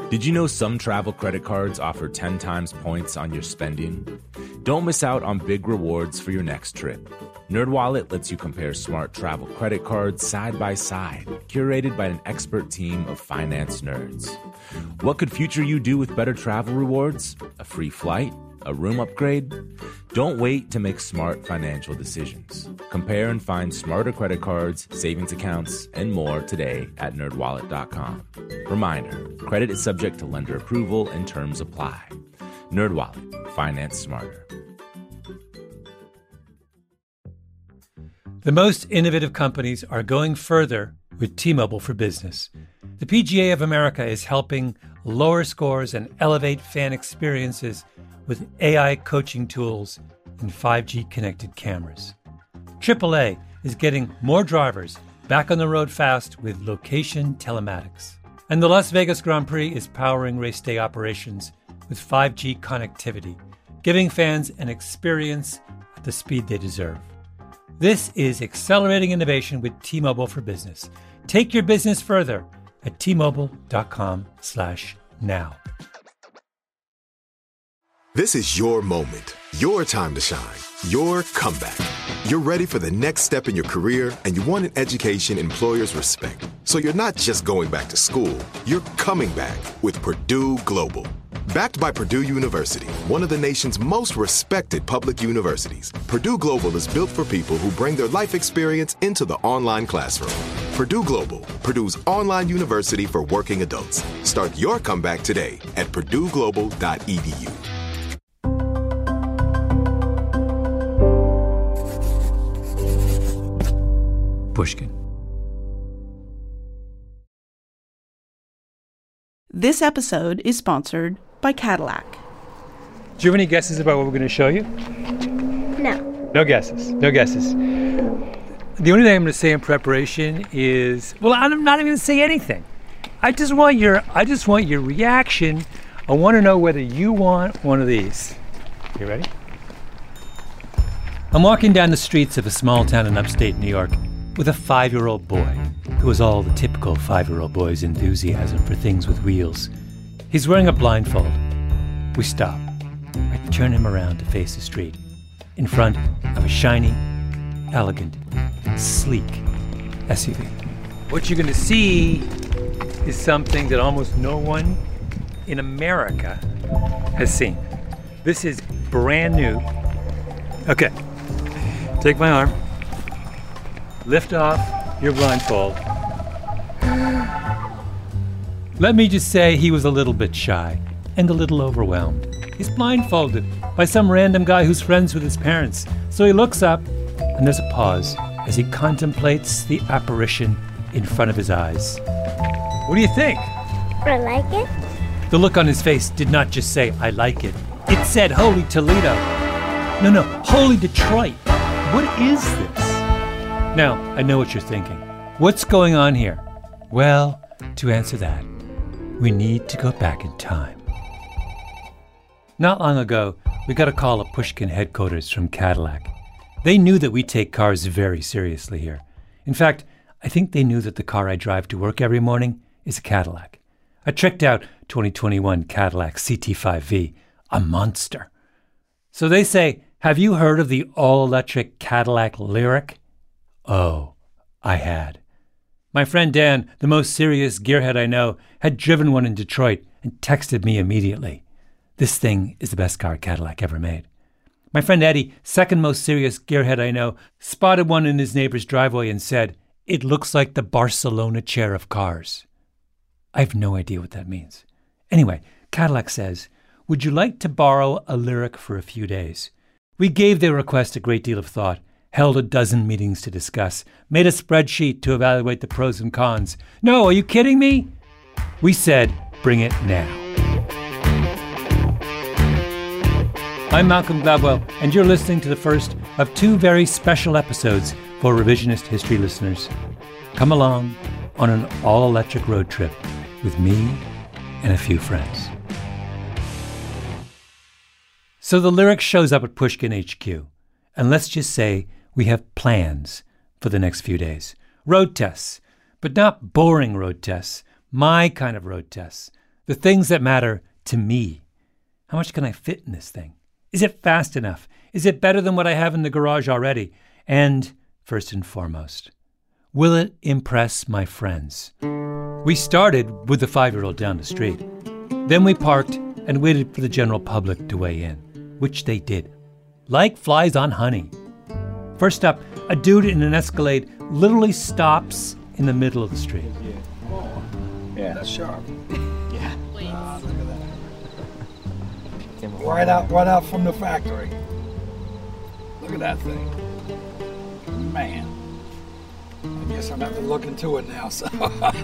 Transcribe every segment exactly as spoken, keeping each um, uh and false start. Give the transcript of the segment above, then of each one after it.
Did you know some travel credit cards offer ten times points on your spending? Don't miss out on big rewards for your next trip. NerdWallet lets you compare smart travel credit cards side by side, curated by an expert team of finance nerds. What could future you do with better travel rewards? A free flight? A room upgrade? Don't wait to make smart financial decisions. Compare and find smarter credit cards, savings accounts, and more today at nerd wallet dot com. Reminder, credit is subject to lender approval and terms apply. NerdWallet, finance smarter. The most innovative companies are going further with T-Mobile for Business. The P G A of America is helping lower scores and elevate fan experiences with A I coaching tools and five G connected cameras. triple A is getting more drivers back on the road fast with location telematics. And the Las Vegas Grand Prix is powering race day operations with five G connectivity, giving fans an experience at the speed they deserve. This is accelerating innovation with T-Mobile for Business. Take your business further at T-Mobile.com slash now. This is your moment, your time to shine, your comeback. You're ready for the next step in your career, and you want an education employers respect. So you're not just going back to school, you're coming back with Purdue Global. Backed by Purdue University, one of the nation's most respected public universities, Purdue Global is built for people who bring their life experience into the online classroom. Purdue Global, Purdue's online university for working adults. Start your comeback today at purdue global dot e d u. Pushkin. This episode is sponsored by Cadillac. Do you have any guesses about what we're going to show you? No. No guesses. No guesses. The only thing I'm going to say in preparation is, well, I'm not even going to say anything. I just want your, I just want your reaction. I want to know whether you want one of these. You ready? I'm walking down the streets of a small town in upstate New York with a five-year-old boy who has all the typical five-year-old boy's enthusiasm for things with wheels. He's wearing a blindfold. We stop. I turn him around to face the street in front of a shiny, elegant, sleek S U V. What you're going to see is something that almost no one in America has seen. This is brand new. Okay, take my arm. Lift off your blindfold. Let me just say he was a little bit shy and a little overwhelmed. He's blindfolded by some random guy who's friends with his parents. So he looks up, and there's a pause as he contemplates the apparition in front of his eyes. What do you think? I like it. The look on his face did not just say, I like it. It said, Holy Toledo. No, no, Holy Detroit. What is this? Now, I know what you're thinking. What's going on here? Well, to answer that, we need to go back in time. Not long ago, we got a call at Pushkin headquarters from Cadillac. They knew that we take cars very seriously here. In fact, I think they knew that the car I drive to work every morning is a Cadillac. A tricked out twenty twenty-one Cadillac C T five V, a monster. So they say, have you heard of the all-electric Cadillac Lyriq? Oh, I had. My friend Dan, the most serious gearhead I know, had driven one in Detroit and texted me immediately. This thing is the best car Cadillac ever made. My friend Eddie, second most serious gearhead I know, spotted one in his neighbor's driveway and said, it looks like the Barcelona chair of cars. I have no idea what that means. Anyway, Cadillac says, would you like to borrow a Lyriq for a few days? We gave their request a great deal of thought, held a dozen meetings to discuss, made a spreadsheet to evaluate the pros and cons. No, are you kidding me? We said, bring it now. I'm Malcolm Gladwell, and you're listening to the first of two very special episodes for Revisionist History listeners. Come along on an all-electric road trip with me and a few friends. So the Lyriq shows up at Pushkin H Q, and let's just say we have plans for the next few days. Road tests, but not boring road tests, my kind of road tests. The things that matter to me. How much can I fit in this thing? Is it fast enough? Is it better than what I have in the garage already? And first and foremost, will it impress my friends? We started with the five-year-old down the street. Then we parked and waited for the general public to weigh in, which they did. Like flies on honey. First up, a dude in an Escalade literally stops in the middle of the street. Yeah, that's sharp. Yeah. Wow, look at that. Right out, right out from the factory. Look at that thing. Man. I guess I'm going to have to look into it now, so. Do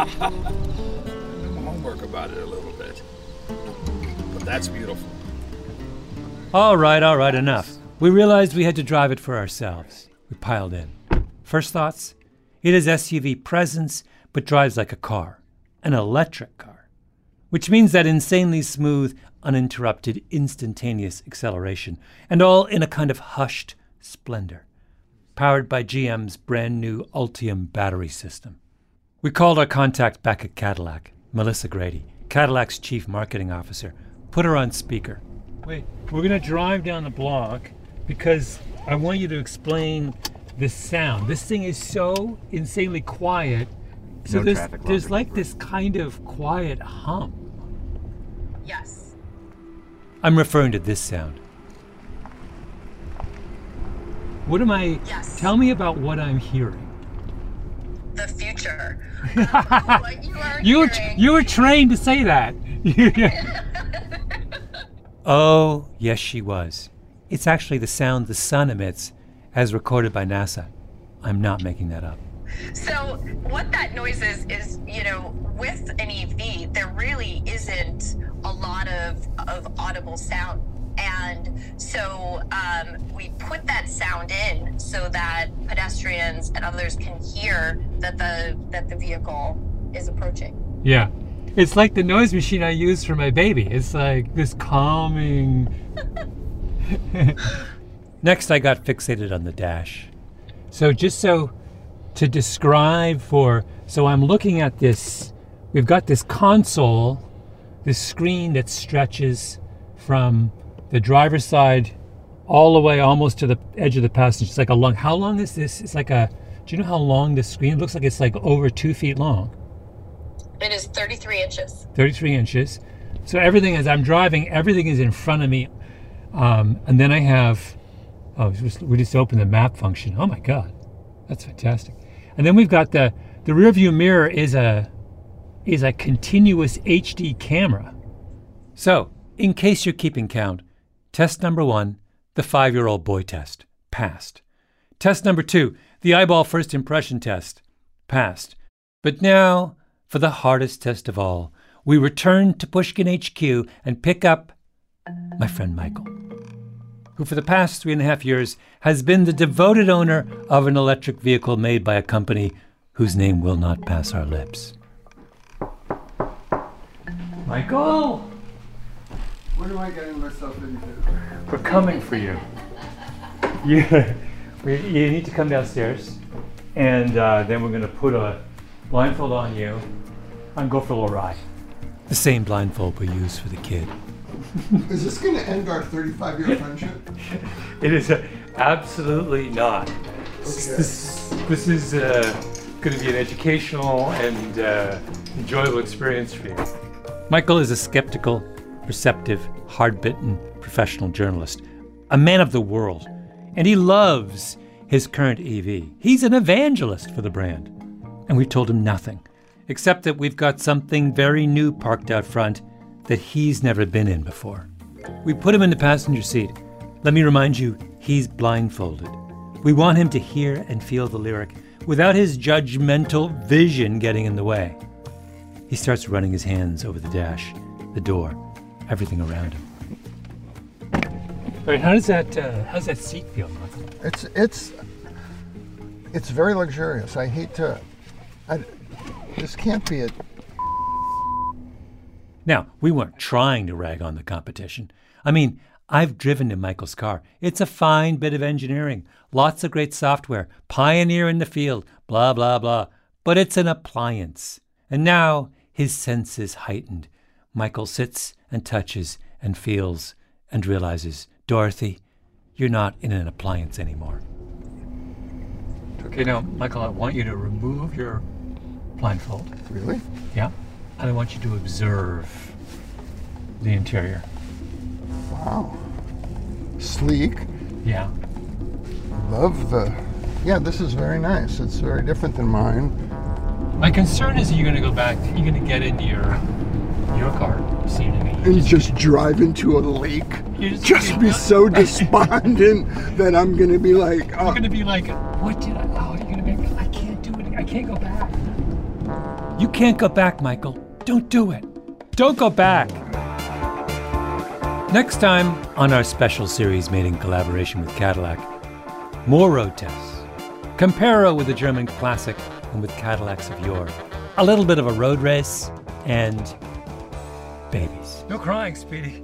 my homework about it a little bit. But that's beautiful. All right, all right, enough. We realized we had to drive it for ourselves. We piled in. First thoughts? It has S U V presence, but drives like a car. An electric car. Which means that insanely smooth, uninterrupted, instantaneous acceleration. And all in a kind of hushed splendor. Powered by G M's brand new Ultium battery system. We called our contact back at Cadillac, Melissa Grady, Cadillac's chief marketing officer. Put her on speaker. Wait, we're going to drive down the block because I want you to explain this sound. This thing is so insanely quiet. So no there's, traffic there's like this kind of quiet hum. Yes. I'm referring to this sound. What am I? Yes. Tell me about what I'm hearing. The future. What you are You were, hearing. you were trained to say that. Oh, yes, she was. It's actually the sound the sun emits as recorded by NASA. I'm not making that up. So what that noise is, is, you know, with an E V, there really isn't a lot of, of audible sound. And so um, we put that sound in so that pedestrians and others can hear that the that the vehicle is approaching. Yeah. It's like the noise machine I use for my baby. It's like this calming. Next, I got fixated on the dash. So just so to describe for, so I'm looking at this, we've got this console, this screen that stretches from the driver's side all the way almost to the edge of the passenger. It's like a long, how long is this? It's like a, do you know how long this screen? It looks like it's like over two feet long. It is thirty-three inches. thirty-three inches. So everything as I'm driving, everything is in front of me. Um, and then I have, oh, we just opened the map function. Oh my God, that's fantastic. And then we've got the, the rear view mirror is a, is a continuous H D camera. So in case you're keeping count, test number one, the five-year-old boy test, passed. Test number two, the eyeball first impression test, passed. But now, for the hardest test of all, we return to Pushkin H Q and pick up my friend Michael, who for the past three and a half years has been the devoted owner of an electric vehicle made by a company whose name will not pass our lips. Michael! What am I getting myself into? We're coming for you. You, we, you need to come downstairs, and uh, then we're going to put a blindfold on you and go for a little ride. The same blindfold we use for the kid. Is this going to end our thirty-five-year friendship? It is uh, absolutely not. Okay. This, this is uh, going to be an educational and uh, enjoyable experience for you. Michael is a skeptical, perceptive, hard-bitten professional journalist, a man of the world, and he loves his current E V. He's an evangelist for the brand, and we've told him nothing, except that we've got something very new parked out front that he's never been in before. We put him in the passenger seat. Let me remind you, he's blindfolded. We want him to hear and feel the lyric without his judgmental vision getting in the way. He starts running his hands over the dash, the door, everything around him. All right, how does that uh, how's that seat feel, Michael? It's it's it's very luxurious. I hate to. I, this can't be a. Now, we weren't trying to rag on the competition. I mean, I've driven in Michael's car. It's a fine bit of engineering, lots of great software, pioneer in the field, blah, blah, blah. But it's an appliance. And now his sense is heightened Michael sits and touches and feels and realizes, Dorothy, you're not in an appliance anymore. Okay, now, Michael, I want you to remove your blindfold. Really? Yeah. And I want you to observe the interior. Wow. Sleek. Yeah. Love the... Yeah, this is very nice. It's very different than mine. My concern is you're going to go back, you're going to get into your your car, see what I mean? And just drive into a lake. Just, just be so despondent that I'm going to be like... Oh. You're going to be like, what did I... Oh, you're going to be like, I can't do it. I can't go back. You can't go back, Michael. Don't do it. Don't go back. Next time on our special series made in collaboration with Cadillac, more road tests. Comparo with the German classic and with Cadillacs of yore. A little bit of a road race and babies. No crying, Speedy.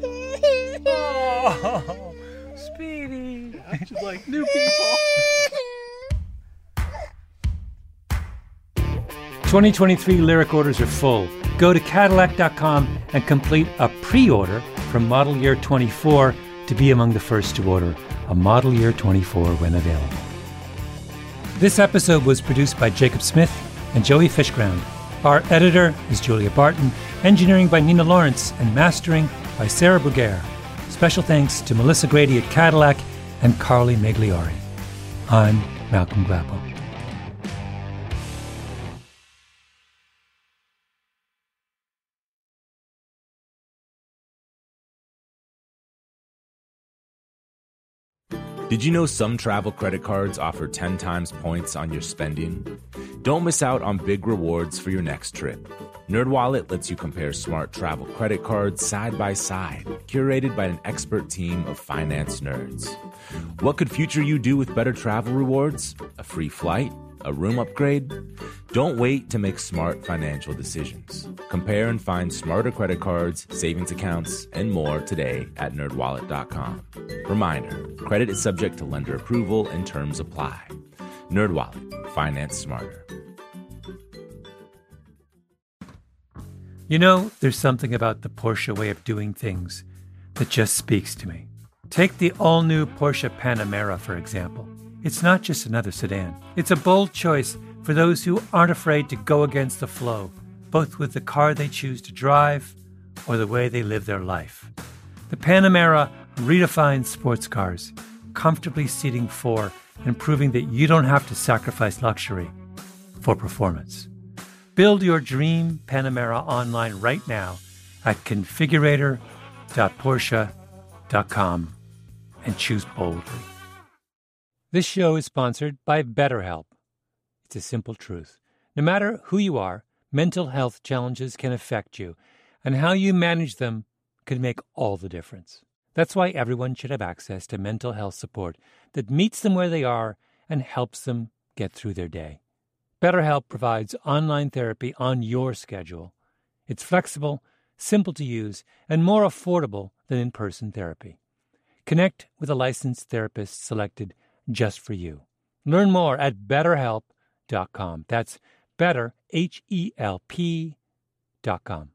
Oh, Speedy. Just like new people. twenty twenty-three lyric orders are full. Go to Cadillac dot com and complete a pre-order for model year twenty-four to be among the first to order a model year twenty-four when available. This episode was produced by Jacob Smith and Joey Fishground. Our editor is Julia Barton, engineering by Nina Lawrence, and mastering by Sarah Bruguère. Special thanks to Melissa Grady at Cadillac and Carly Migliori. I'm Malcolm Gladwell. Did you know some travel credit cards offer ten times points on your spending? Don't miss out on big rewards for your next trip. NerdWallet lets you compare smart travel credit cards side by side, curated by an expert team of finance nerds. What could future you do with better travel rewards? A free flight? A room upgrade? Don't wait to make smart financial decisions. Compare and find smarter credit cards, savings accounts, and more today at nerd wallet dot com. Reminder, credit is subject to lender approval and terms apply. NerdWallet, finance smarter. You know, there's something about the Porsche way of doing things that just speaks to me. Take the all-new Porsche Panamera, for example. It's not just another sedan. It's a bold choice for those who aren't afraid to go against the flow, both with the car they choose to drive or the way they live their life. The Panamera redefines sports cars, comfortably seating four and proving that you don't have to sacrifice luxury for performance. Build your dream Panamera online right now at configurator dot porsche dot com and choose boldly. This show is sponsored by BetterHelp. It's a simple truth. No matter who you are, mental health challenges can affect you, and how you manage them can make all the difference. That's why everyone should have access to mental health support that meets them where they are and helps them get through their day. BetterHelp provides online therapy on your schedule. It's flexible, simple to use, and more affordable than in-person therapy. Connect with a licensed therapist selected just for you. Learn more at better help dot com. That's better, H E L P dot com.